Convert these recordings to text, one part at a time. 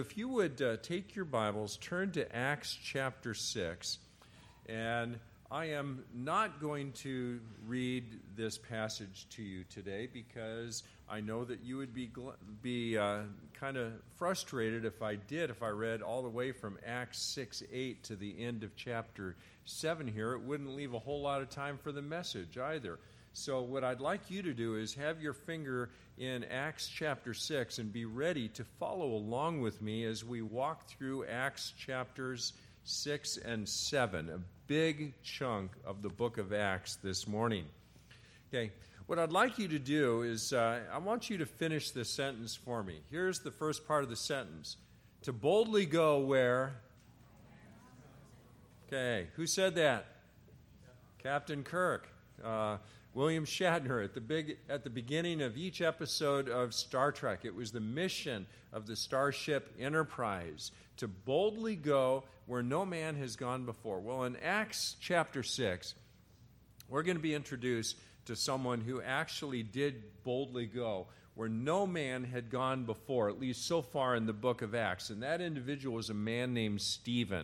If you would take your Bibles, turn to Acts chapter 6, and I am not going to read this passage to you today because I know that you would be kind of frustrated if I read all the way from Acts 6:8 to the end of chapter 7 here. It wouldn't leave a whole lot of time for the message either. So what I'd like you to do is have your finger in Acts chapter 6 and be ready to follow along with me as we walk through Acts chapters 6 and 7, a big chunk of the book of Acts this morning. Okay, what I'd like you to do is I want you to finish this sentence for me. Here's the first part of the sentence. To boldly go where? Okay, who said that? Captain Kirk. William Shatner at the beginning of each episode of Star Trek. It was the mission of the Starship Enterprise to boldly go where no man has gone before. Well, in Acts chapter 6, we're going to be introduced to someone who actually did boldly go where no man had gone before, at least so far in the book of Acts. And that individual was a man named Stephen.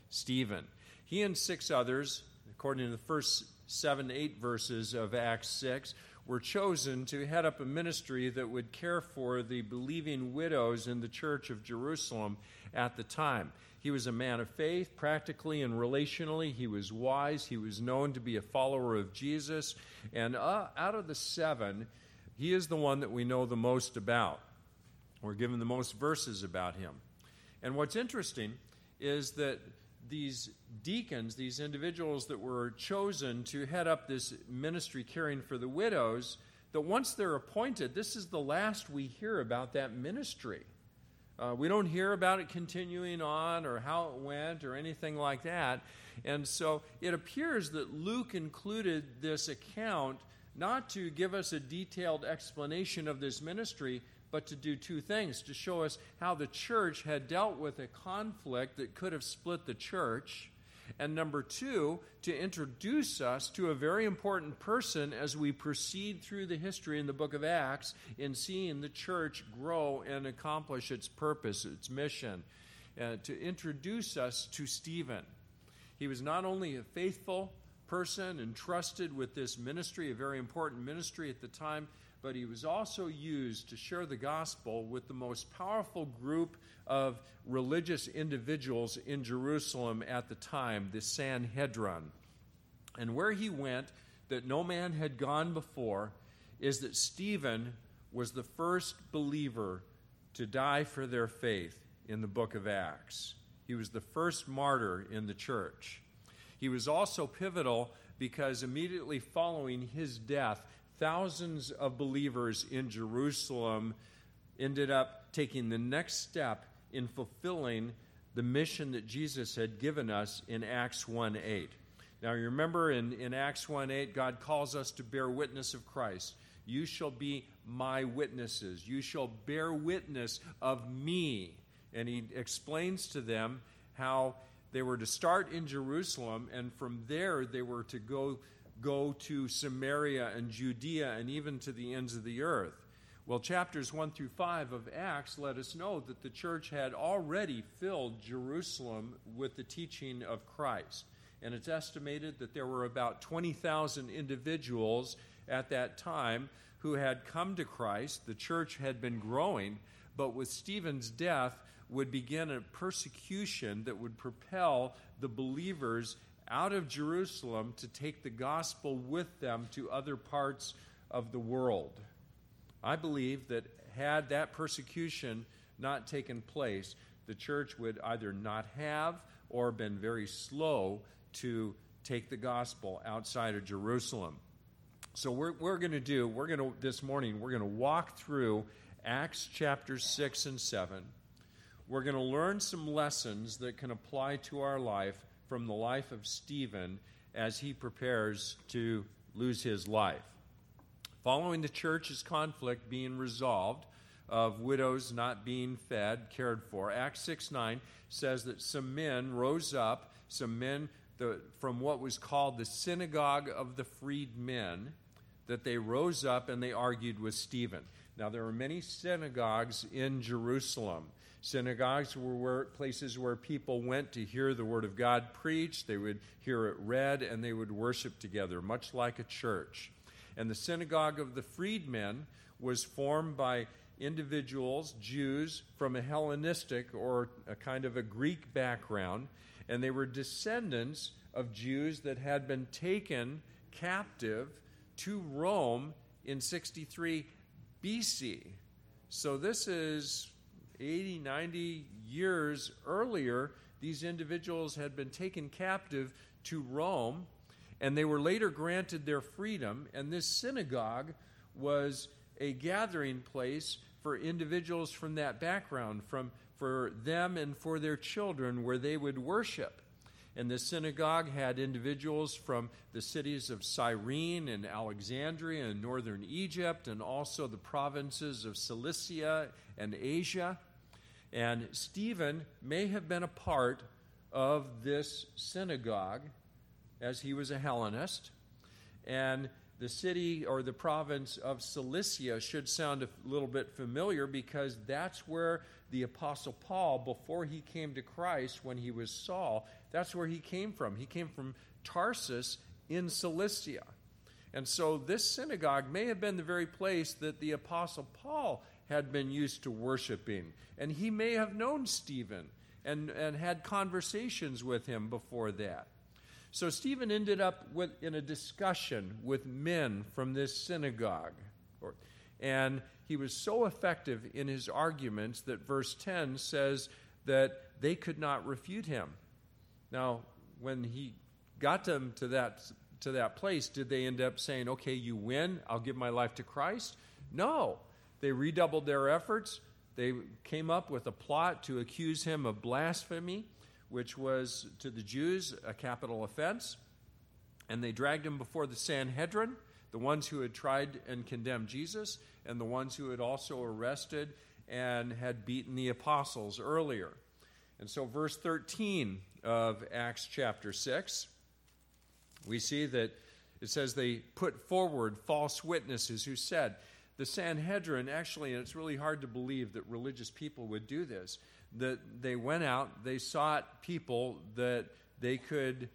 He and 6 others, according to the first 7 to 8 verses of Acts 6, were chosen to head up a ministry that would care for the believing widows in the church of Jerusalem at the time. He was a man of faith, practically and relationally. He was wise. He was known to be a follower of Jesus. And out of the 7, he is the one that we know the most about. We're given the most verses about him. And what's interesting is that these deacons, these individuals that were chosen to head up this ministry caring for the widows, that once they're appointed, this is the last we hear about that ministry. We don't hear about it continuing on or how it went or anything like that. And so it appears that Luke included this account not to give us a detailed explanation of this ministry, but to do 2 things, to show us how the church had dealt with a conflict that could have split the church, and number 2, to introduce us to a very important person as we proceed through the history in the book of Acts in seeing the church grow and accomplish its purpose, its mission, to introduce us to Stephen. He was not only a faithful person entrusted with this ministry, a very important ministry at the time, but he was also used to share the gospel with the most powerful group of religious individuals in Jerusalem at the time, the Sanhedrin. And where he went that no man had gone before is that Stephen was the first believer to die for their faith in the book of Acts. He was the first martyr in the church. He was also pivotal because immediately following his death, thousands of believers in Jerusalem ended up taking the next step in fulfilling the mission that Jesus had given us in Acts 1:8. Now, you remember in Acts 1:8, God calls us to bear witness of Christ. You shall be my witnesses. You shall bear witness of me. And he explains to them how they were to start in Jerusalem, and from there they were to go to Samaria and Judea and even to the ends of the earth. Well, chapters 1 through 5 of Acts let us know that the church had already filled Jerusalem with the teaching of Christ. And it's estimated that there were about 20,000 individuals at that time who had come to Christ. The church had been growing, but with Stephen's death would begin a persecution that would propel the believers out of Jerusalem to take the gospel with them to other parts of the world. I believe that had that persecution not taken place, the church would either not have or been very slow to take the gospel outside of Jerusalem. So this morning, we're going to walk through Acts chapters 6 and 7. We're going to learn some lessons that can apply to our life from the life of Stephen as he prepares to lose his life. Following the church's conflict being resolved of widows not being fed, cared for, Acts 6:9 says that some men rose up, from what was called the synagogue of the freedmen, that they rose up and they argued with Stephen. Now, there were many synagogues in Jerusalem. Synagogues were places where people went to hear the Word of God preached. They would hear it read, and they would worship together, much like a church. And the synagogue of the freedmen was formed by individuals, Jews, from a Hellenistic or a kind of a Greek background, and they were descendants of Jews that had been taken captive to Rome in 63 BC. So this is 80, 90 years earlier. These individuals had been taken captive to Rome, and they were later granted their freedom, and this synagogue was a gathering place for individuals from that background, for them and for their children, where they would worship. And the synagogue had individuals from the cities of Cyrene and Alexandria and northern Egypt, and also the provinces of Cilicia and Asia. And Stephen may have been a part of this synagogue, as he was a Hellenist. And the city or the province of Cilicia should sound a little bit familiar, because that's where the Apostle Paul, before he came to Christ, when he was Saul, that's where he came from. He came from Tarsus in Cilicia. And so this synagogue may have been the very place that the Apostle Paul had been used to worshiping. And he may have known Stephen and had conversations with him before that. So Stephen ended up in a discussion with men from this synagogue. And he was so effective in his arguments that verse 10 says that they could not refute him. Now, when he got them to that place, did they end up saying, okay, you win, I'll give my life to Christ? No. They redoubled their efforts. They came up with a plot to accuse him of blasphemy, which was to the Jews a capital offense. And they dragged him before the Sanhedrin, the ones who had tried and condemned Jesus, and the ones who had also arrested and had beaten the apostles earlier. And so verse 13 of Acts chapter 6, we see that it says they put forward false witnesses who said, the Sanhedrin, actually, and it's really hard to believe that religious people would do this, that they went out, they sought people that they could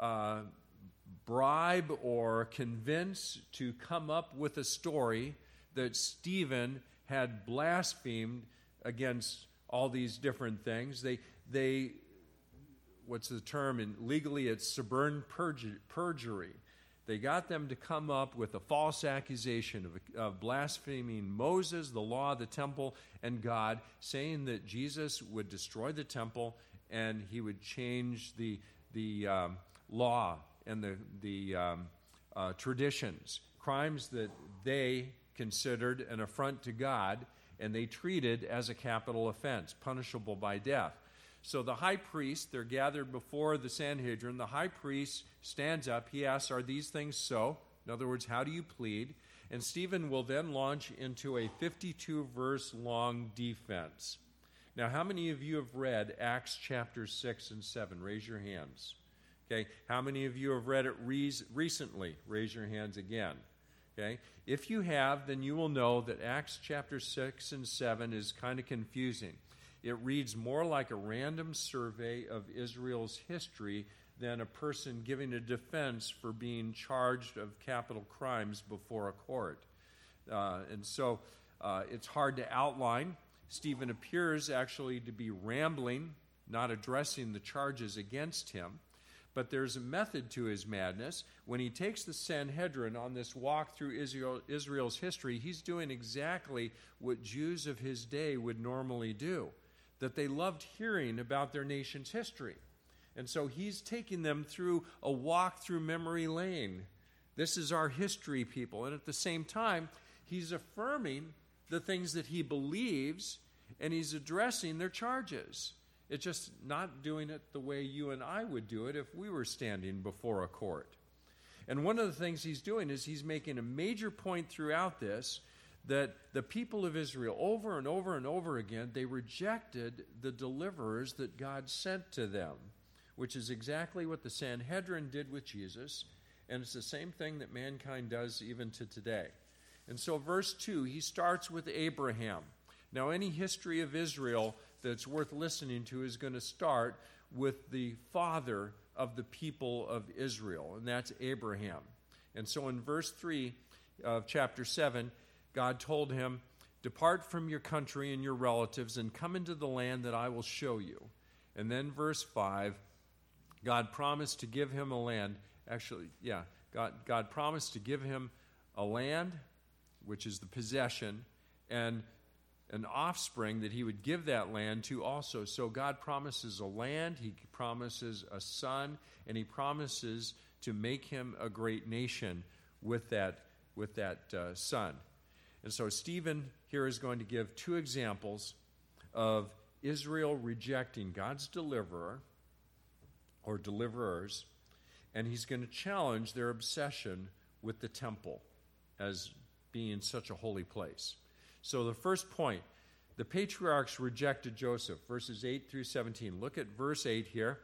bribe or convince to come up with a story that Stephen had blasphemed against all these different things. They what's the term? And legally, it's suborned perjury. They got them to come up with a false accusation of blaspheming Moses, the law, the temple, and God, saying that Jesus would destroy the temple and he would change the law and the traditions, crimes that they considered an affront to God, and they treated as a capital offense, punishable by death. So the high priest, they're gathered before the Sanhedrin. The high priest stands up. He asks, are these things so? In other words, how do you plead? And Stephen will then launch into a 52-verse long defense. Now, how many of you have read Acts chapter 6 and 7? Raise your hands. Okay. How many of you have read it recently? Raise your hands again. Okay. If you have, then you will know that Acts chapter 6 and 7 is kind of confusing. It reads more like a random survey of Israel's history than a person giving a defense for being charged of capital crimes before a court. And so it's hard to outline. Stephen appears actually to be rambling, not addressing the charges against him. But there's a method to his madness. When he takes the Sanhedrin on this walk through Israel's history, he's doing exactly what Jews of his day would normally do, that they loved hearing about their nation's history. And so he's taking them through a walk through memory lane. This is our history, people. And at the same time, he's affirming the things that he believes, and he's addressing their charges. It's just not doing it the way you and I would do it if we were standing before a court. And one of the things he's doing is he's making a major point throughout this, that the people of Israel, over and over and over again, they rejected the deliverers that God sent to them, which is exactly what the Sanhedrin did with Jesus, and it's the same thing that mankind does even to today. And so verse 2, he starts with Abraham. Now, any history of Israel that's worth listening to is going to start with the father of the people of Israel, and that's Abraham. And so in verse 3 of chapter 7, God told him, "Depart from your country and your relatives and come into the land that I will show you." And then verse 5, God promised to give him a land. God promised to give him a land, which is the possession, and an offspring that he would give that land to also. So God promises a land, he promises a son, and he promises to make him a great nation with that son. And so Stephen here is going to give two examples of Israel rejecting God's deliverer or deliverers, and he's going to challenge their obsession with the temple as being such a holy place. So the first point, the patriarchs rejected Joseph, verses 8 through 17. Look at verse 8 here.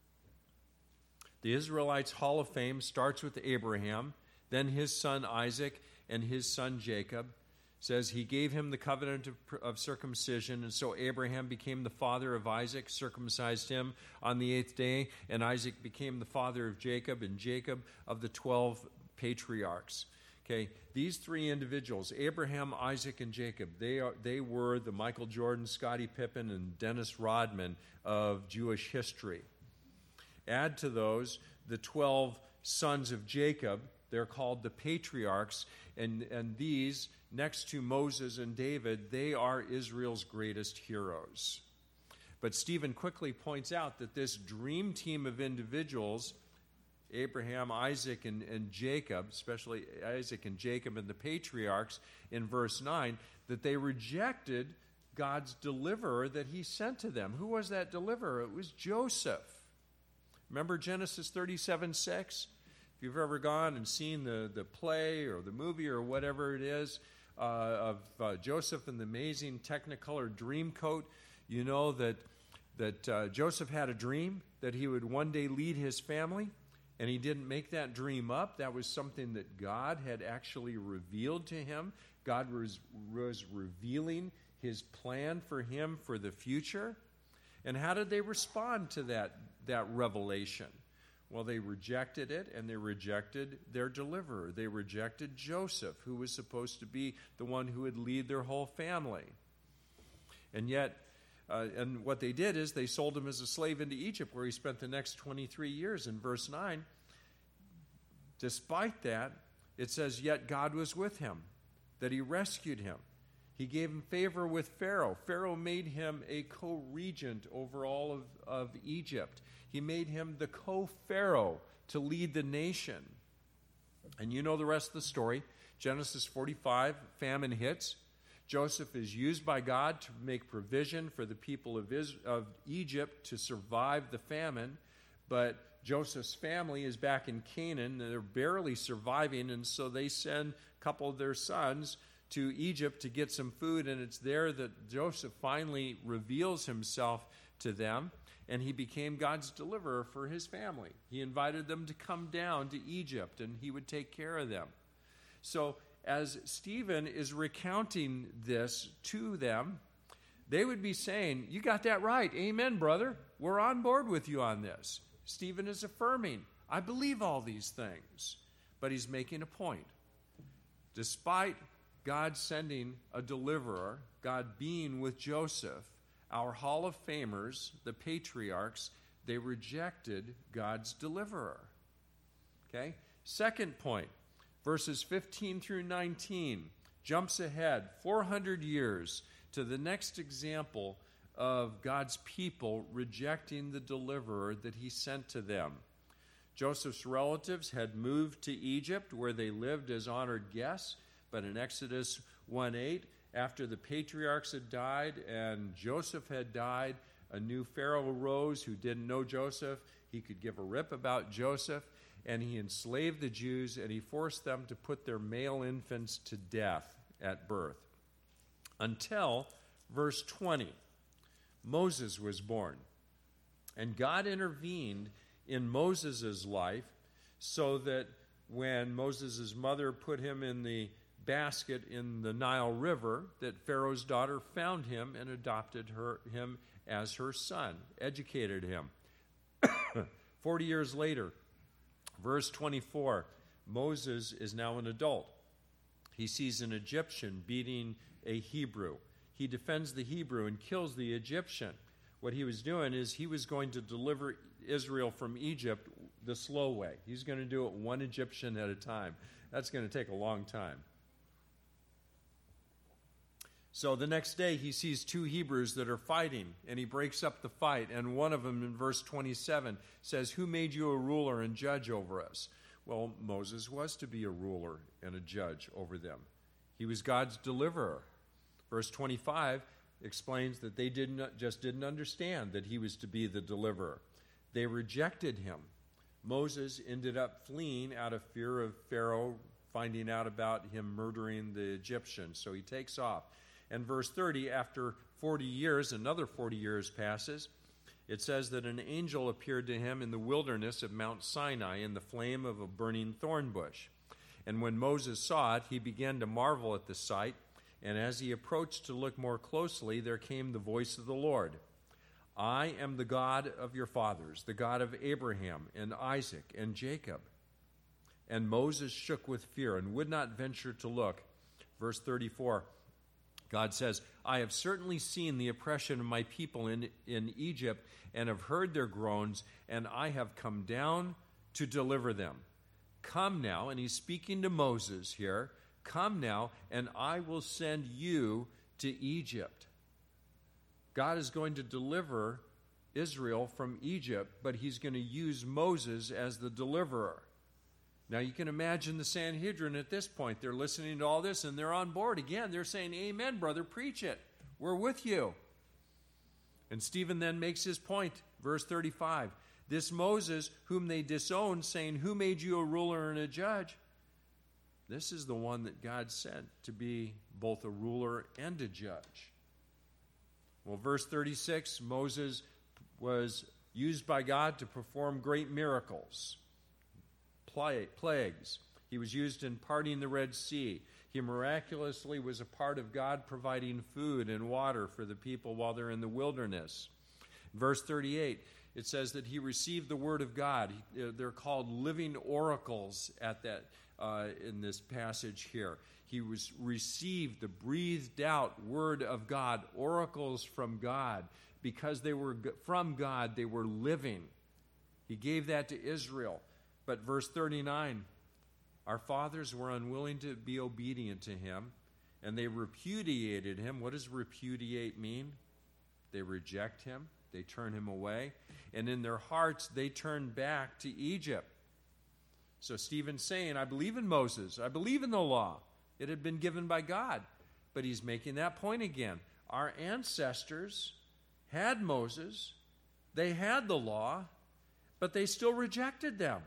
The Israelites' Hall of Fame starts with Abraham, then his son Isaac, and his son Jacob. It says he gave him the covenant of circumcision, and so Abraham became the father of Isaac, circumcised him on the 8th day, and Isaac became the father of Jacob, and Jacob of the 12 patriarchs. Okay, these three individuals, Abraham, Isaac, and Jacob, they were the Michael Jordan, Scottie Pippen, and Dennis Rodman of Jewish history. Add to those the 12 sons of Jacob. They're called the patriarchs, and these, next to Moses and David, they are Israel's greatest heroes. But Stephen quickly points out that this dream team of individuals, Abraham, Isaac, and Jacob, especially Isaac and Jacob and the patriarchs in verse 9, that they rejected God's deliverer that he sent to them. Who was that deliverer? It was Joseph. Remember Genesis 37:6? If you've ever gone and seen the play or the movie or whatever it is of Joseph and the amazing Technicolor dream coat, you know that Joseph had a dream that he would one day lead his family. And he didn't make that dream up. That was something that God had actually revealed to him. God was revealing his plan for him for the future. And how did they respond to that revelation? Well, they rejected it, and they rejected their deliverer. They rejected Joseph, who was supposed to be the one who would lead their whole family. And yet, and what they did is they sold him as a slave into Egypt, where he spent the next 23 years. In verse 9, despite that, it says, yet God was with him, that he rescued him. He gave him favor with Pharaoh. Pharaoh made him a co-regent over all of Egypt. He made him the co-pharaoh to lead the nation. And you know the rest of the story. Genesis 45, famine hits. Joseph is used by God to make provision for the people of Egypt to survive the famine, but Joseph's family is back in Canaan, and they're barely surviving, and so they send a couple of their sons to Egypt to get some food, and it's there that Joseph finally reveals himself to them, and he became God's deliverer for his family. He invited them to come down to Egypt, and he would take care of them. So as Stephen is recounting this to them, they would be saying, you got that right. Amen, brother. We're on board with you on this. Stephen is affirming, I believe all these things. But he's making a point. Despite God sending a deliverer, God being with Joseph, our Hall of Famers, the patriarchs, they rejected God's deliverer. Okay? Second point. Verses 15 through 19 jumps ahead 400 years to the next example of God's people rejecting the deliverer that he sent to them. Joseph's relatives had moved to Egypt, where they lived as honored guests, but in Exodus 1:8, after the patriarchs had died and Joseph had died, a new Pharaoh arose who didn't know Joseph. He could give a rip about Joseph, and he enslaved the Jews, and he forced them to put their male infants to death at birth. Until verse 20, Moses was born. And God intervened in Moses' life so that when Moses' mother put him in the basket in the Nile River, that Pharaoh's daughter found him and adopted him as her son, educated him. 40 years later, verse 24, Moses is now an adult. He sees an Egyptian beating a Hebrew. He defends the Hebrew and kills the Egyptian. What he was doing is he was going to deliver Israel from Egypt the slow way. He's going to do it one Egyptian at a time. That's going to take a long time. So the next day he sees two Hebrews that are fighting, and he breaks up the fight. And one of them in verse 27 says, "Who made you a ruler and judge over us?" Well, Moses was to be a ruler and a judge over them. He was God's deliverer. Verse 25 explains that they didn't understand that he was to be the deliverer. They rejected him. Moses ended up fleeing out of fear of Pharaoh finding out about him murdering the Egyptians. So he takes off. And verse 30, after 40 years, another 40 years passes. It says that an angel appeared to him in the wilderness of Mount Sinai in the flame of a burning thorn bush. And when Moses saw it, he began to marvel at the sight. And as he approached to look more closely, there came the voice of the Lord. "I am the God of your fathers, the God of Abraham and Isaac and Jacob." And Moses shook with fear and would not venture to look. Verse 34, God says, "I have certainly seen the oppression of my people in Egypt and have heard their groans, and I have come down to deliver them. Come now," and he's speaking to Moses here, "come now, and I will send you to Egypt." God is going to deliver Israel from Egypt, but he's going to use Moses as the deliverer. Now you can imagine the Sanhedrin at this point. They're listening to all this and they're on board. Again, they're saying, "Amen, brother, preach it. We're with you." And Stephen then makes his point, verse 35. "This Moses, whom they disowned, saying, 'Who made you a ruler and a judge?' This is the one that God sent to be both a ruler and a judge." Well, verse 36, Moses was used by God to perform great miracles, plagues. He was used in parting the Red Sea. He miraculously was a part of God providing food and water for the people while they're in the wilderness. Verse 38, it says that he received the word of God. They're called living oracles at that in this passage here. He received the breathed out word of God, oracles from God. Because they were from God, they were living. He gave that to Israel. But verse 39, our fathers were unwilling to be obedient to him, and they repudiated him. What does repudiate mean? They reject him. They turn him away. And in their hearts, they turn back to Egypt. So Stephen's saying, I believe in Moses. I believe in the law. It had been given by God. But he's making that point again. Our ancestors had Moses. They had the law, but they still rejected them.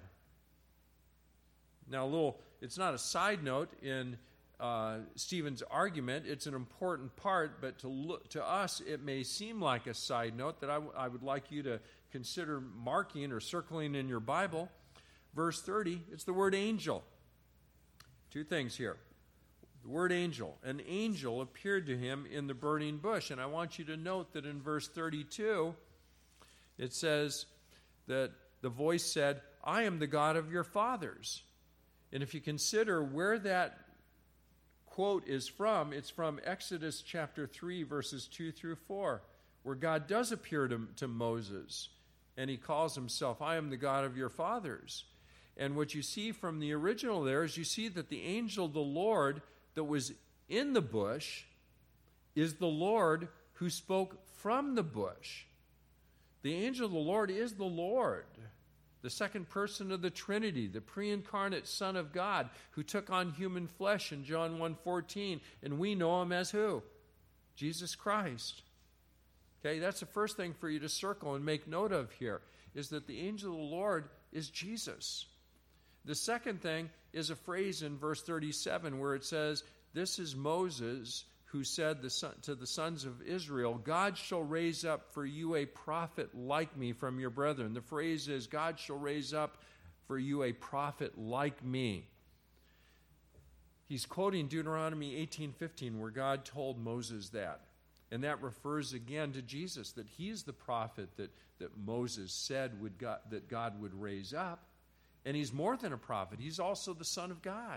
Now, it's not a side note in Stephen's argument. It's an important part, but to us, it may seem like a side note that I would like you to consider marking or circling in your Bible. Verse 30, it's the word angel. Two things here. The word angel. An angel appeared to him in the burning bush. And I want you to note that in verse 32, it says that the voice said, "I am the God of your fathers." And if you consider where that quote is from, it's from Exodus chapter 3, verses 2 through 4, where God does appear to Moses, and he calls himself, "I am the God of your fathers." And what you see from the original there is you see that the angel of the Lord that was in the bush is the Lord who spoke from the bush. The angel of the Lord is the Lord, the second person of the Trinity, the pre-incarnate Son of God who took on human flesh in John 1:14, and we know him as who? Jesus Christ. Okay, that's the first thing for you to circle and make note of here, is that the angel of the Lord is Jesus. The second thing is a phrase in verse 37 where it says, "This is Moses who said to the sons of Israel, 'God shall raise up for you a prophet like me from your brethren.'" The phrase is, "God shall raise up for you a prophet like me." He's quoting Deuteronomy 18:15 where God told Moses that. And that refers again to Jesus, that he's the prophet that Moses said that God would raise up. And he's more than a prophet. He's also the Son of God.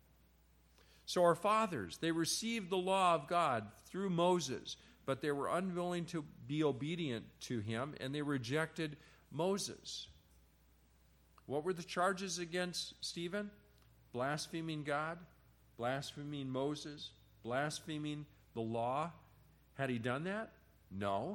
So our fathers, they received the law of God through Moses, but they were unwilling to be obedient to him, and they rejected Moses. What were the charges against Stephen? Blaspheming God, blaspheming Moses, blaspheming the law. Had he done that? No.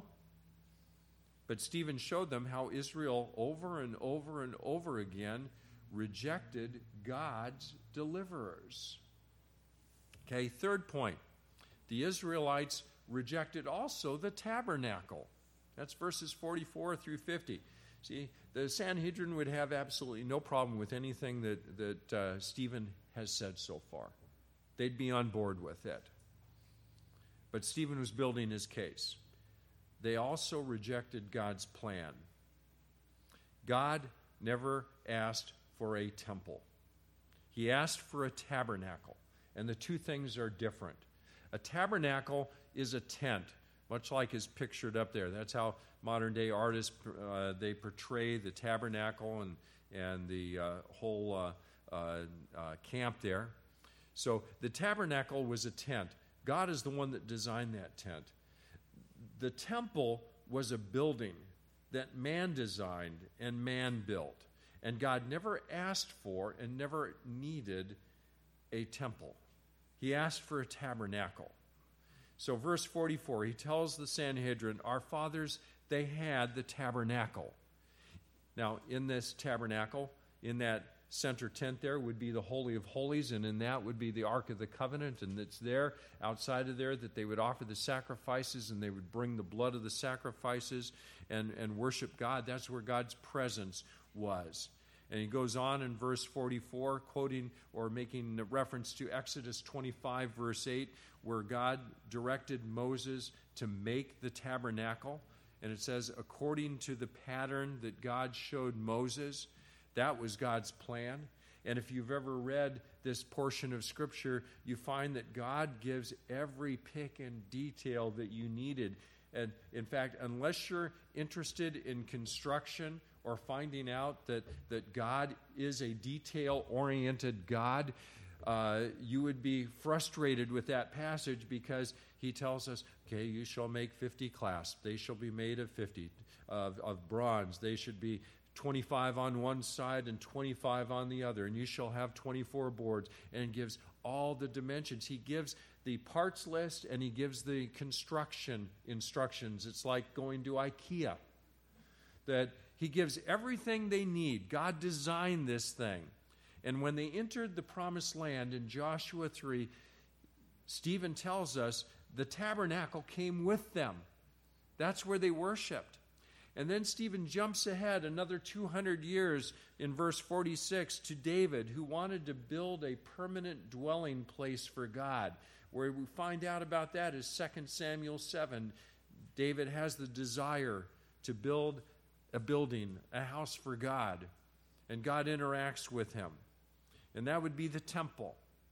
But Stephen showed them how Israel over and over and over again rejected God's deliverers. Okay, third point. The Israelites rejected also the tabernacle. That's verses 44 through 50. See, the Sanhedrin would have absolutely no problem with anything that Stephen has said so far. They'd be on board with it. But Stephen was building his case. They also rejected God's plan. God never asked for a temple. He asked for a tabernacle. And the two things are different. A tabernacle is a tent, much like is pictured up there. That's how modern-day artists, they portray the tabernacle and the whole camp there. So the tabernacle was a tent. God is the one that designed that tent. The temple was a building that man designed and man built. And God never asked for and never needed a temple. He asked for a tabernacle. So verse 44, he tells the Sanhedrin, our fathers, they had the tabernacle. Now, in this tabernacle, in that center tent there would be the Holy of Holies, and in that would be the Ark of the Covenant, and it's there, outside of there, that they would offer the sacrifices, and they would bring the blood of the sacrifices and worship God. That's where God's presence was. And he goes on in verse 44, quoting or making reference to Exodus 25, verse 8, where God directed Moses to make the tabernacle. And it says, according to the pattern that God showed Moses, that was God's plan. And if you've ever read this portion of Scripture, you find that God gives every pick and detail that you needed. And in fact, unless you're interested in construction or finding out that God is a detail-oriented God, you would be frustrated with that passage, because he tells us, okay, you shall make 50 clasps. They shall be made of 50, of bronze. They should be 25 on one side and 25 on the other, and you shall have 24 boards, and gives all the dimensions. He gives the parts list, and he gives the construction instructions. It's like going to IKEA, that he gives everything they need. God designed this thing. And when they entered the promised land in Joshua 3, Stephen tells us the tabernacle came with them. That's where they worshiped. And then Stephen jumps ahead another 200 years in verse 46 to David, who wanted to build a permanent dwelling place for God. Where we find out about that is 2 Samuel 7. David has the desire to build a building, a house for God. And God interacts with him. And that would be the temple.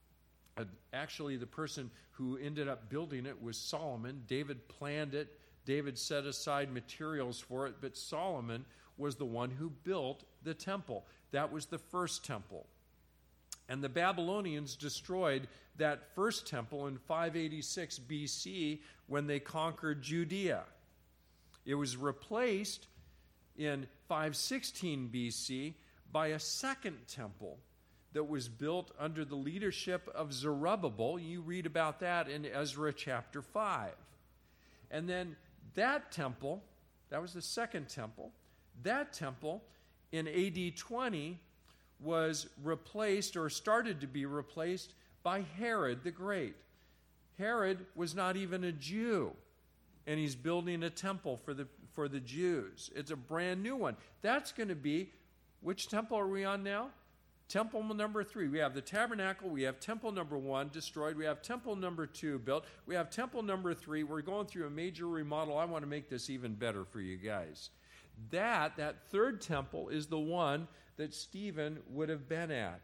Actually, the person who ended up building it was Solomon. David planned it. David set aside materials for it, but Solomon was the one who built the temple. That was the first temple. And the Babylonians destroyed that first temple in 586 BC when they conquered Judea. It was replaced in 516 BC by a second temple that was built under the leadership of Zerubbabel. You read about that in Ezra chapter 5. And then that temple, that was the second temple, that temple in AD 20 was replaced, or started to be replaced, by Herod the Great. Herod was not even a Jew, and he's building a temple for the Jews. It's a brand new one. That's going to be, which temple are we on now? Temple number 3. We have the tabernacle. We have temple number 1 destroyed. We have temple number 2 built. We have temple number 3. We're going through a major remodel. I want to make this even better for you guys. That third temple is the one that Stephen would have been at,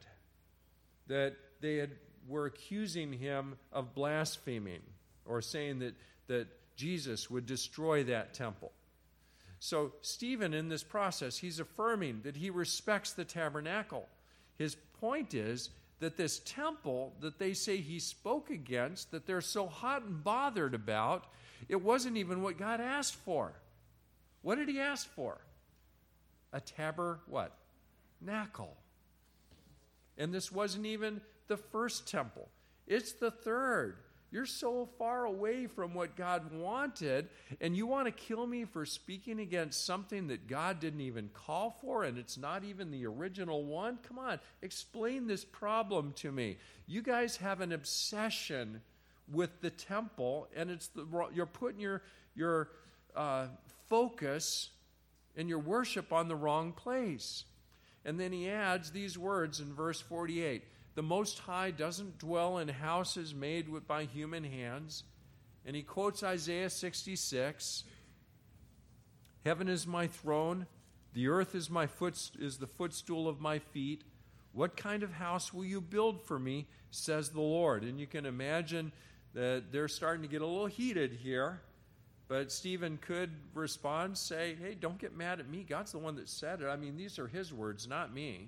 that they were accusing him of blaspheming, or saying that Jesus would destroy that temple. So Stephen, in this process, he's affirming that he respects the tabernacle. His point is that this temple that they say he spoke against, that they're so hot and bothered about, it wasn't even what God asked for. What did he ask for? A tabernacle. And this wasn't even the first temple. It's the third. You're so far away from what God wanted, and you want to kill me for speaking against something that God didn't even call for, and it's not even the original one? Come on, explain this problem to me. You guys have an obsession with the temple, and you're putting your focus and your worship on the wrong place. And then he adds these words in verse 48. The Most High doesn't dwell in houses made by human hands. And he quotes Isaiah 66. Heaven is my throne. The earth is the footstool of my feet. What kind of house will you build for me, says the Lord? And you can imagine that they're starting to get a little heated here. But Stephen could respond, say, hey, don't get mad at me. God's the one that said it. I mean, these are his words, not me.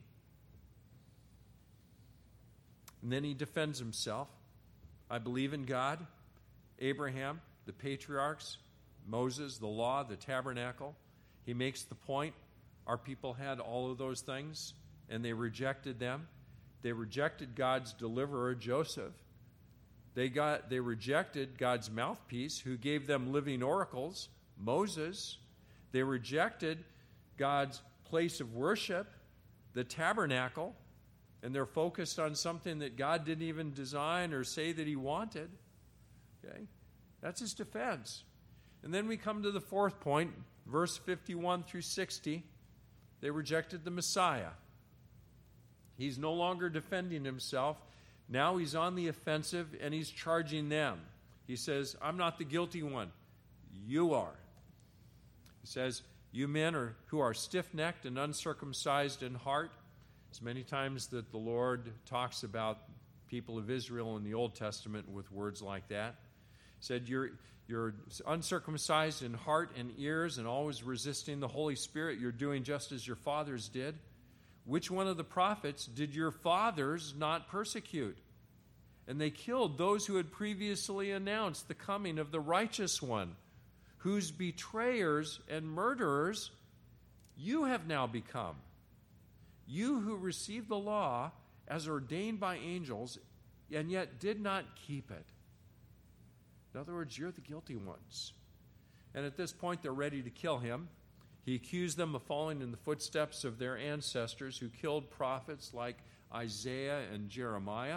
And then he defends himself. I believe in God, Abraham, the patriarchs, Moses, the law, the tabernacle. He makes the point, our people had all of those things, and they rejected them. They rejected God's deliverer, Joseph. They rejected God's mouthpiece, who gave them living oracles, Moses. They rejected God's place of worship, the tabernacle, and they're focused on something that God didn't even design or say that he wanted. Okay? That's his defense. And then we come to the fourth point, verse 51 through 60. They rejected the Messiah. He's no longer defending himself. Now he's on the offensive, and he's charging them. He says, I'm not the guilty one. You are. He says, you men who are stiff-necked and uncircumcised in heart. As many times that the Lord talks about people of Israel in the Old Testament with words like that. He said, you're uncircumcised in heart and ears and always resisting the Holy Spirit. You're doing just as your fathers did. Which one of the prophets did your fathers not persecute? And they killed those who had previously announced the coming of the righteous one, whose betrayers and murderers you have now become. You who received the law as ordained by angels and yet did not keep it. In other words, you're the guilty ones. And at this point, they're ready to kill him. He accused them of following in the footsteps of their ancestors who killed prophets like Isaiah and Jeremiah.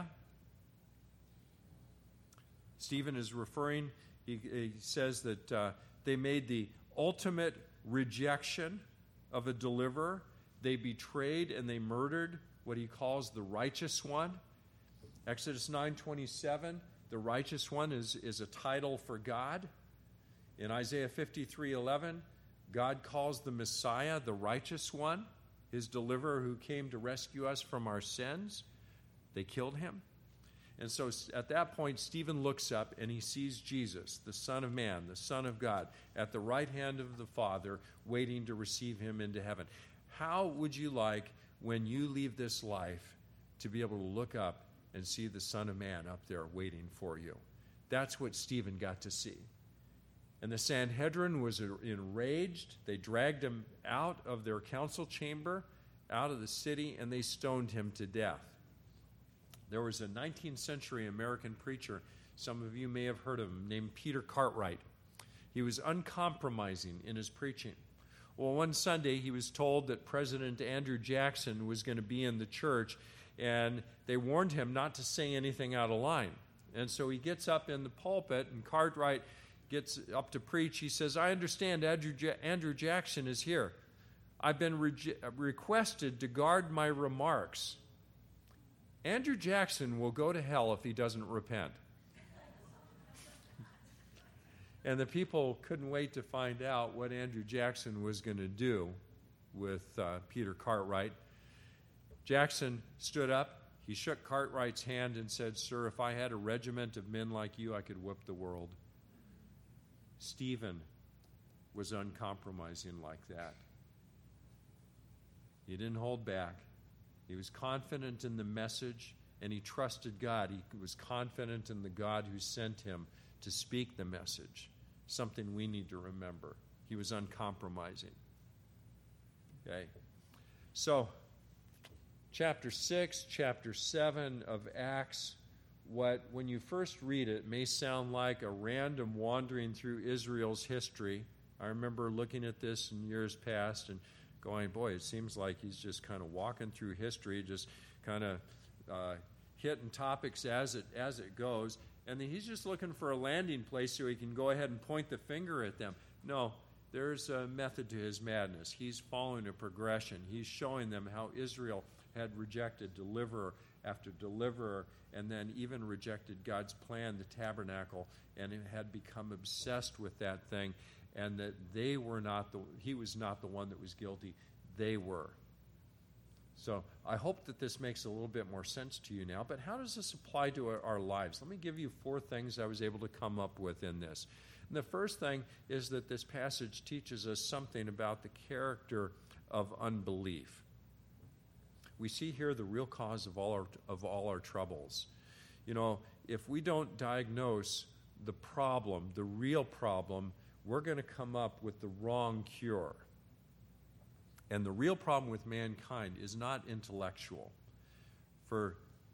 Stephen is referring, he says that they made the ultimate rejection of a deliverer. They betrayed and they murdered what he calls the righteous one. Exodus 9:27, the righteous one is a title for God. In Isaiah 53:11, God calls the Messiah the righteous one, his deliverer who came to rescue us from our sins. They killed him. And so at that point, Stephen looks up and he sees Jesus, the Son of Man, the Son of God, at the right hand of the Father, waiting to receive him into heaven. How would you like, when you leave this life, to be able to look up and see the Son of Man up there waiting for you? That's what Stephen got to see. And the Sanhedrin was enraged. They dragged him out of their council chamber, out of the city, and they stoned him to death. There was a 19th century American preacher, some of you may have heard of him, named Peter Cartwright. He was uncompromising in his preaching. Well, one Sunday he was told that President Andrew Jackson was going to be in the church, and they warned him not to say anything out of line. And so he gets up in the pulpit, and Cartwright gets up to preach. He says, I understand Andrew Jackson is here. I've been requested to guard my remarks. Andrew Jackson will go to hell if he doesn't repent. And the people couldn't wait to find out what Andrew Jackson was going to do with Peter Cartwright. Jackson stood up. He shook Cartwright's hand and said, Sir, if I had a regiment of men like you, I could whip the world. Stephen was uncompromising like that. He didn't hold back. He was confident in the message, and he trusted God. He was confident in the God who sent him to speak the message, something we need to remember. He was uncompromising. Okay? So, chapter 6, chapter 7 of Acts, when you first read it, may sound like a random wandering through Israel's history. I remember looking at this in years past and going, boy, it seems like he's just kind of walking through history, just kind of hitting topics as it goes, and then he's just looking for a landing place so he can go ahead and point the finger at them. No, there's a method to his madness. He's following a progression. He's showing them how Israel had rejected deliverer after deliverer, and then even rejected God's plan, the tabernacle, and it had become obsessed with that thing, and that he was not the one that was guilty. They were. So I hope that this makes a little bit more sense to you now, but how does this apply to our lives? Let me give you 4 things I was able to come up with in this. And the first thing is that this passage teaches us something about the character of unbelief. We see here the real cause of all our troubles. You know, if we don't diagnose the problem, the real problem, we're going to come up with the wrong cure. And the real problem with mankind is not intellectual. For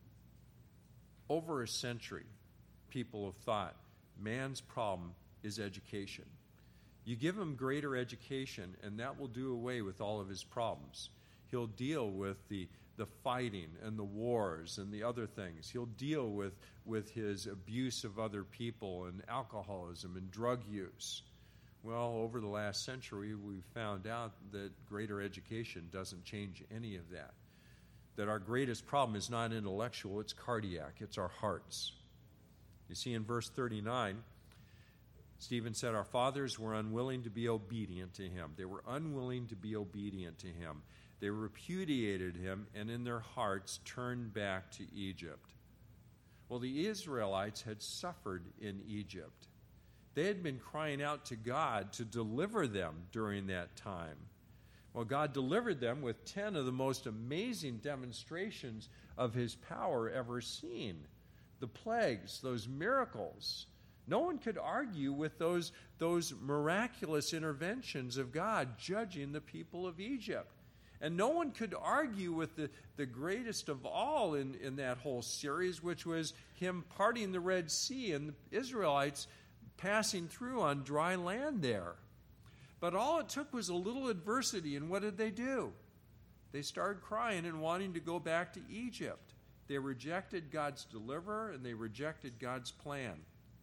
over a century, people have thought man's problem is education. You give him greater education, and that will do away with all of his problems. He'll deal with the fighting and the wars and the other things. He'll deal with his abuse of other people and alcoholism and drug use. Well, over the last century, we've found out that greater education doesn't change any of that. That our greatest problem is not intellectual, it's cardiac, it's our hearts. You see in verse 39, Stephen said, our fathers were unwilling to be obedient to him. They were unwilling to be obedient to him. They repudiated him and in their hearts turned back to Egypt. Well, the Israelites had suffered in Egypt. They had been crying out to God to deliver them during that time. Well, God delivered them with 10 of the most amazing demonstrations of his power ever seen. The plagues, those miracles. No one could argue with those miraculous interventions of God judging the people of Egypt. And no one could argue with the greatest of all in that whole series, which was him parting the Red Sea and the Israelites passing through on dry land there. But all it took was a little adversity, and what did they do? They started crying and wanting to go back to Egypt. They rejected God's deliverer, and they rejected God's plan.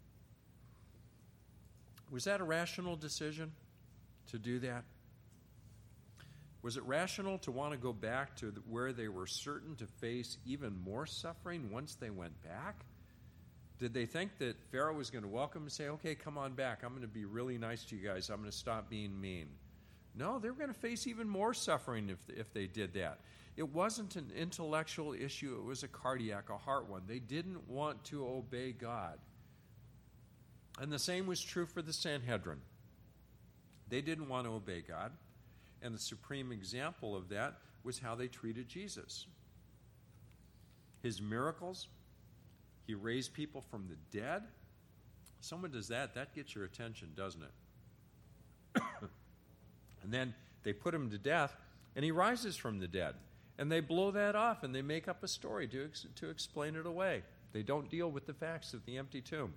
Was that a rational decision to do that? Was it rational to want to go back to where they were certain to face even more suffering once they went back? Did they think that Pharaoh was going to welcome them and say, okay, come on back. I'm going to be really nice to you guys. I'm going to stop being mean. No, they were going to face even more suffering if they did that. It wasn't an intellectual issue. It was a cardiac, a heart one. They didn't want to obey God. And the same was true for the Sanhedrin. They didn't want to obey God. And the supreme example of that was how they treated Jesus. His miracles, he raised people from the dead. Someone does that gets your attention, doesn't it? And then they put him to death, and he rises from the dead. And they blow that off, and they make up a story to explain it away. They don't deal with the facts of the empty tomb.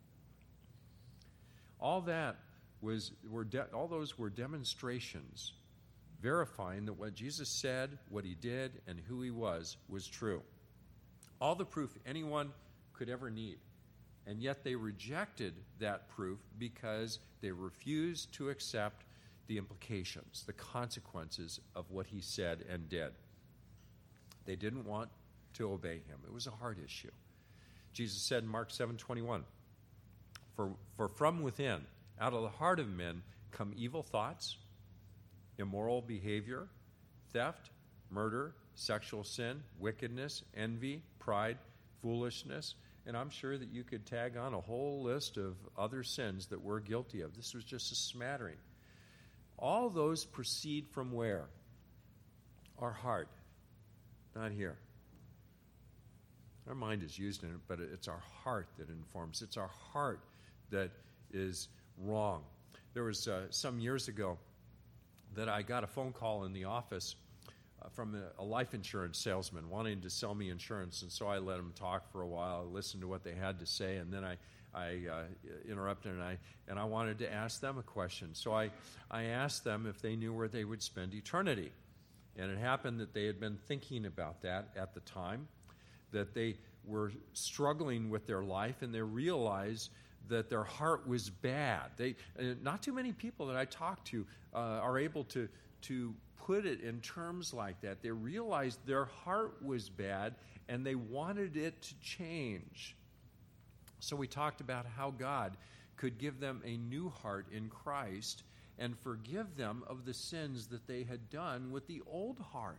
All those were demonstrations verifying that what Jesus said, what he did, and who he was true. All the proof anyone could ever need. And yet they rejected that proof because they refused to accept the implications, the consequences of what he said and did. They didn't want to obey him. It was a heart issue. Jesus said in Mark 7:21, For from within, out of the heart of men, come evil thoughts, immoral behavior, theft, murder, sexual sin, wickedness, envy, pride, foolishness, And I'm sure that you could tag on a whole list of other sins that we're guilty of. This was just a smattering. All those proceed from where? Our heart, not here. Our mind is used in it, but it's our heart that informs. It's our heart that is wrong. There was some years ago that I got a phone call in the office from a life insurance salesman wanting to sell me insurance, and so I let him talk for a while. I listened to what they had to say, and then I interrupted, and I wanted to ask them a question. So I asked them if they knew where they would spend eternity. And it happened that they had been thinking about that at the time, that they were struggling with their life, and they realized that their heart was bad. Not too many people that I talk to are able to put it in terms like that. They realized their heart was bad, and they wanted it to change. So we talked about how God could give them a new heart in Christ and forgive them of the sins that they had done with the old heart.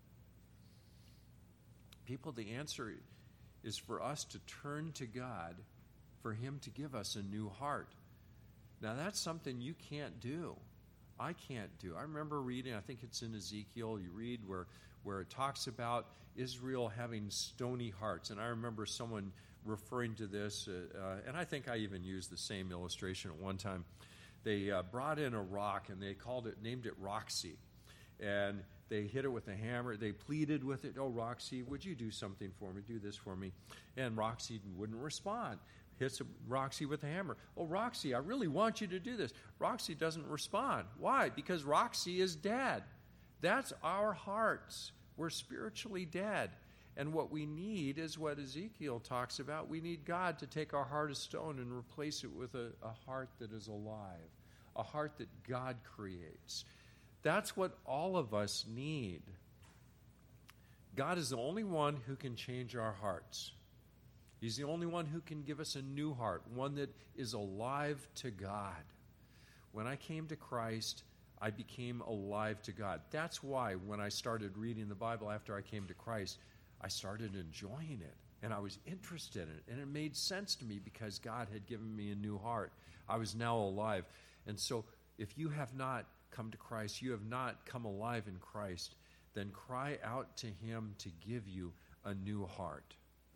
People, the answer is for us to turn to God, for Him to give us a new heart. Now, that's something you can't do. I can't do. I remember reading, I think it's in Ezekiel, you read where it talks about Israel having stony hearts. And I remember someone referring to this, and I think I even used the same illustration at one time. They brought in a rock, and they named it Roxy. And they hit it with a hammer. They pleaded with it, "Oh, Roxy, would you do something for me? Do this for me." And Roxy wouldn't respond. Hits Roxy with a hammer. "Oh, Roxy, I really want you to do this." Roxy doesn't respond. Why? Because Roxy is dead. That's our hearts. We're spiritually dead. And what we need is what Ezekiel talks about. We need God to take our heart of stone and replace it with a heart that is alive, a heart that God creates. That's what all of us need. God is the only one who can change our hearts. He's the only one who can give us a new heart, one that is alive to God. When I came to Christ, I became alive to God. That's why when I started reading the Bible after I came to Christ, I started enjoying it, and I was interested in it, and it made sense to me because God had given me a new heart. I was now alive. And so if you have not come to Christ, you have not come alive in Christ, then cry out to Him to give you a new heart.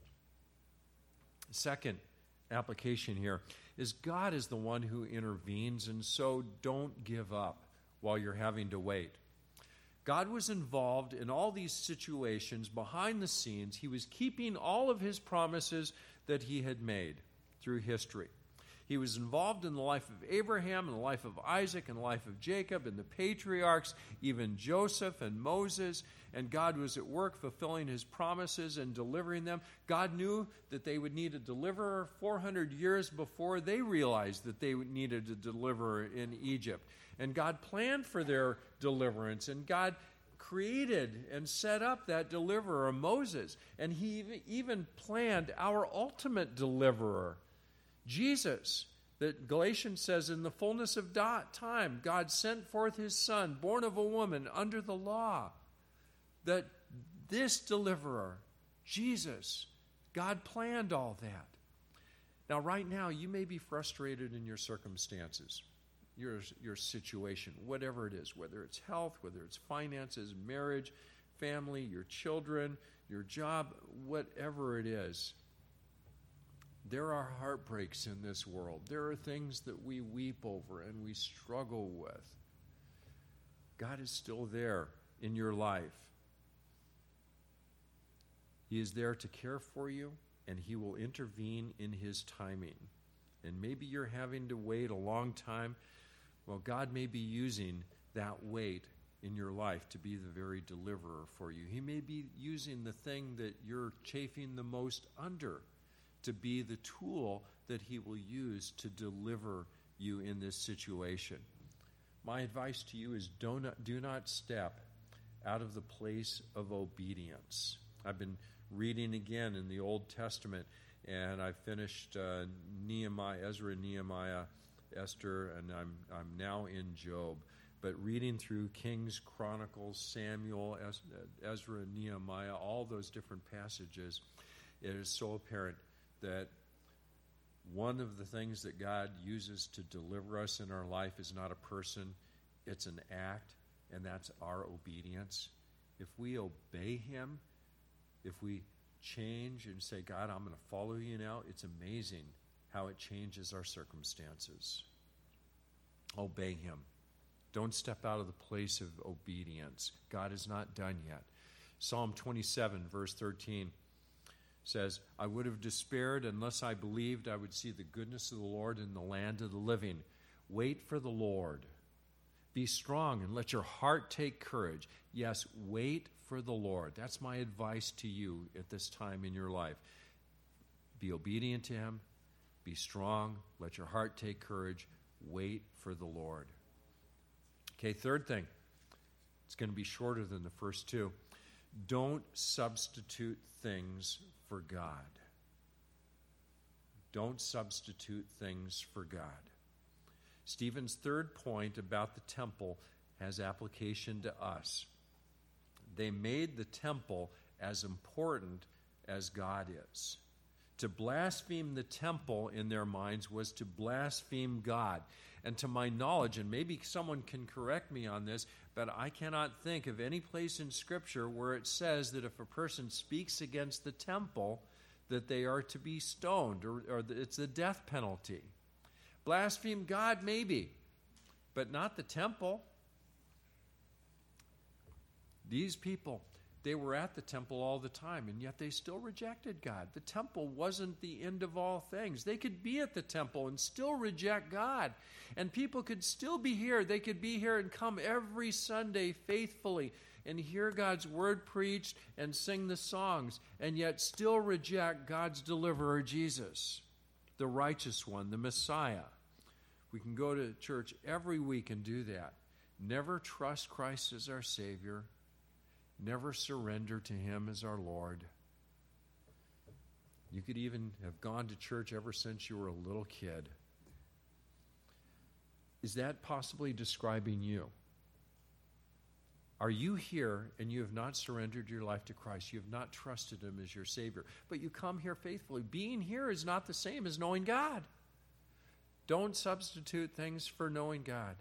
Second application here is God is the one who intervenes, and so don't give up while you're having to wait. God was involved in all these situations behind the scenes. He was keeping all of His promises that He had made through history. He was involved in the life of Abraham, and the life of Isaac, and the life of Jacob, and the patriarchs, even Joseph and Moses, and God was at work fulfilling His promises and delivering them. God knew that they would need a deliverer 400 years before they realized that they needed a deliverer in Egypt. And God planned for their deliverance, and God created and set up that deliverer, Moses. And He even planned our ultimate deliverer, Jesus. That Galatians says, in the fullness of time, God sent forth His Son, born of a woman, under the law. That this deliverer, Jesus, God planned all that. Now, right now, you may be frustrated in your circumstances, your situation, whatever it is, whether it's health, whether it's finances, marriage, family, your children, your job, whatever it is. There are heartbreaks in this world. There are things that we weep over and we struggle with. God is still there in your life. He is there to care for you, and He will intervene in His timing. And maybe you're having to wait a long time. Well, God may be using that wait in your life to be the very deliverer for you. He may be using the thing that you're chafing the most under to be the tool that He will use to deliver you in this situation. My advice to you is do not step out of the place of obedience. I've been reading again in the Old Testament, and I finished Ezra, Nehemiah, Esther, and I'm now in Job. But reading through Kings, Chronicles, Samuel, Ezra, Nehemiah, all those different passages, it is so apparent that one of the things that God uses to deliver us in our life is not a person, it's an act, and that's our obedience. If we obey him, if we change and say, God, I'm going to follow you now, it's amazing how it changes our circumstances. Obey him. Don't step out of the place of obedience. God is not done yet. Psalm 27, verse 13 says, I would have despaired unless I believed I would see the goodness of the Lord in the land of the living. Wait for the Lord. Be strong and let your heart take courage. Yes, wait for the Lord. That's my advice to you at this time in your life. Be obedient to him. Be strong. Let your heart take courage. Wait for the Lord. Okay, third thing. It's going to be shorter than the first two. Don't substitute things for God. Don't substitute things for God. Stephen's third point about the temple has application to us. They made the temple as important as God is. To blaspheme the temple in their minds was to blaspheme God. And to my knowledge, and maybe someone can correct me on this, but I cannot think of any place in Scripture where it says that if a person speaks against the temple, that they are to be stoned, or it's the death penalty. Blaspheme God, maybe, but not the temple. These people, they were at the temple all the time, and yet they still rejected God. The temple wasn't the end of all things. They could be at the temple and still reject God. And people could still be here. They could be here and come every Sunday faithfully and hear God's word preached and sing the songs, and yet still reject God's deliverer, Jesus, the righteous one, the Messiah. We can go to church every week and do that. Never trust Christ as our Savior. Never surrender to him as our Lord. You could even have gone to church ever since you were a little kid. Is that possibly describing you? Are you here and you have not surrendered your life to Christ? You have not trusted him as your Savior, but you come here faithfully. Being here is not the same as knowing God. Don't substitute things for knowing God.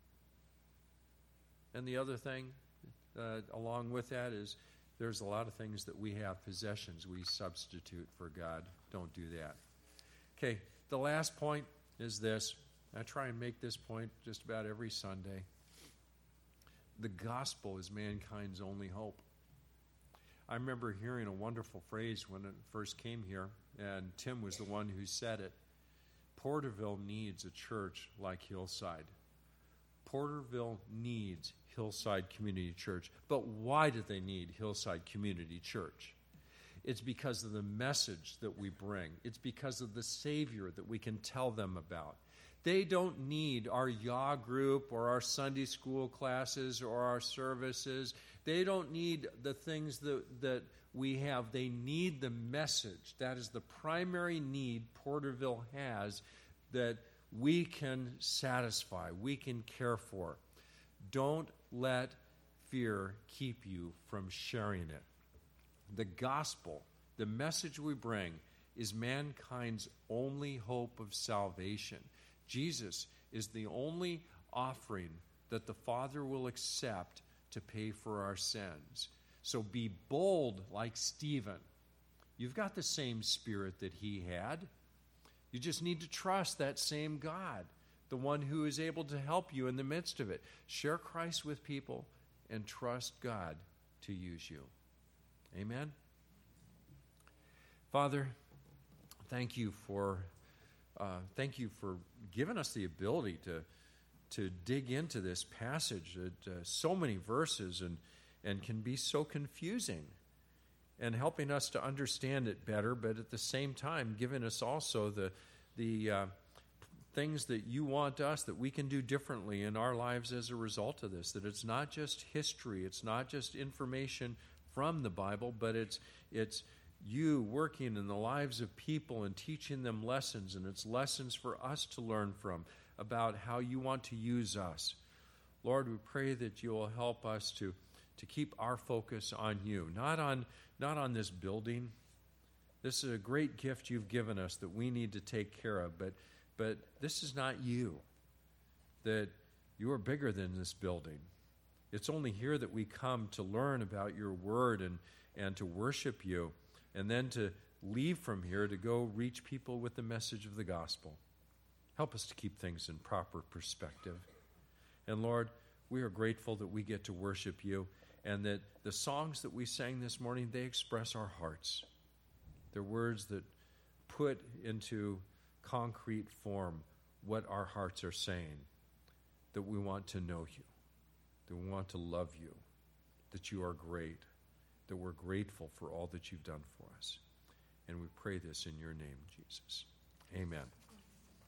And the other thing, along with that, is there's a lot of things that we have, possessions, we substitute for God. Don't do that. Okay, the last point is this. I try and make this point just about every Sunday. The gospel is mankind's only hope. I remember hearing a wonderful phrase when it first came here, and Tim was the one who said it. Porterville needs a church like Hillside. Porterville needs Hillside Community Church. But why do they need Hillside Community Church? It's because of the message that we bring. It's because of the Savior that we can tell them about. They don't need our Yah group or our Sunday school classes or our services. They don't need the things that we have. They need the message. That is the primary need Porterville has that we can satisfy, we can care for. Don't let fear keep you from sharing it. The gospel, the message we bring, is mankind's only hope of salvation. Jesus is the only offering that the Father will accept to pay for our sins. So be bold like Stephen. You've got the same spirit that he had. You just need to trust that same God, the one who is able to help you in the midst of it. Share Christ with people and trust God to use you. Amen? Father, thank you for giving us the ability to dig into this passage. So many verses and can be so confusing, and helping us to understand it better, but at the same time giving us also the things that you want us, that we can do differently in our lives as a result of this, that it's not just history, it's not just information from the Bible, but it's you working in the lives of people and teaching them lessons, and it's lessons for us to learn from about how you want to use us. Lord, we pray that you will help us to keep our focus on you, not on this building, This is a great gift you've given us that we need to take care of, but this is not you, that you are bigger than this building. It's only here that we come to learn about your word and to worship you, and then to leave from here to go reach people with the message of the gospel. Help us to keep things in proper perspective. And Lord, we are grateful that we get to worship you, and that the songs that we sang this morning, they express our hearts. They're words that put into concrete form what our hearts are saying, that we want to know you, that we want to love you, that you are great, that we're grateful for all that you've done for us. And we pray this in your name, Jesus. Amen.